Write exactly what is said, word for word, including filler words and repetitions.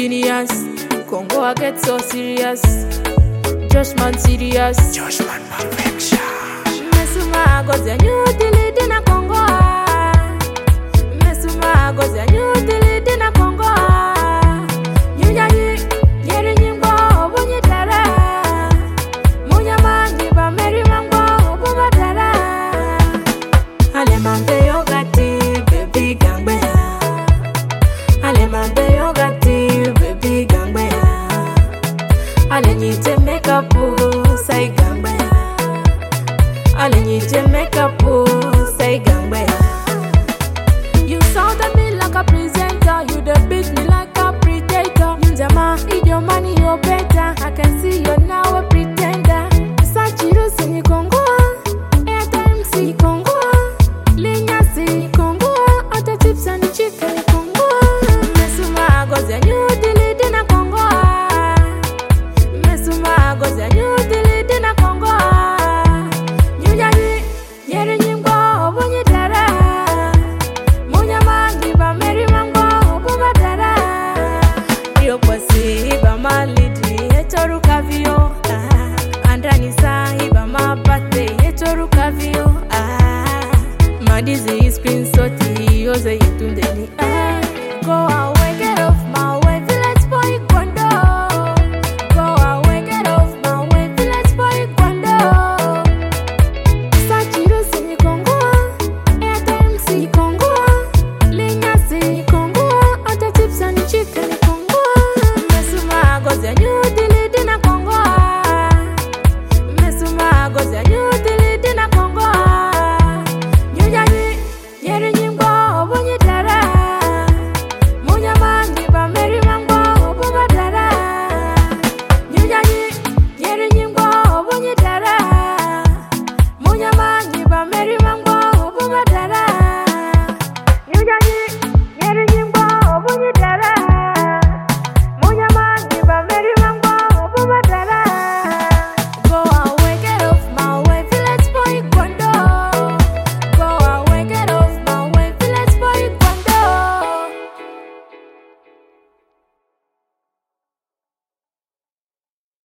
genius. Congo I get so serious. Josh man serious. Josh man perfection. Mesuma goes a new delete in a Congo. Mesuma goes a new delete in a Congo. You yayi, yeri nyimbo, bunyi tara. Munya mangi ba meri mango, bunga tara. Ale mambe yogati, baby gangbe. Ale mambe yogati, baby gangbe. Ale nyite make up, say gangbe. Ale nyite make up, say gangbe. You sounded me like a presenter, you the beat me like a predator. Njama, eat your money, you're better. I can see you're now a pretender. Sachiru si Congo, airtime si Congo, linya si Congo, other chips and chicken Congo. Mesuma goes a new delete in a Congo. Mesuma goes a new delete in a Congo. You yayi, yeri nyimbo, bunyi tara. Munya mangi ba meri mango, bunga tara. Yo kwasi iba malidi, etoru kavio. Andani sa iba mapate, etoru kavio. Madizi is screen soti, yoze yitundeni. Go out.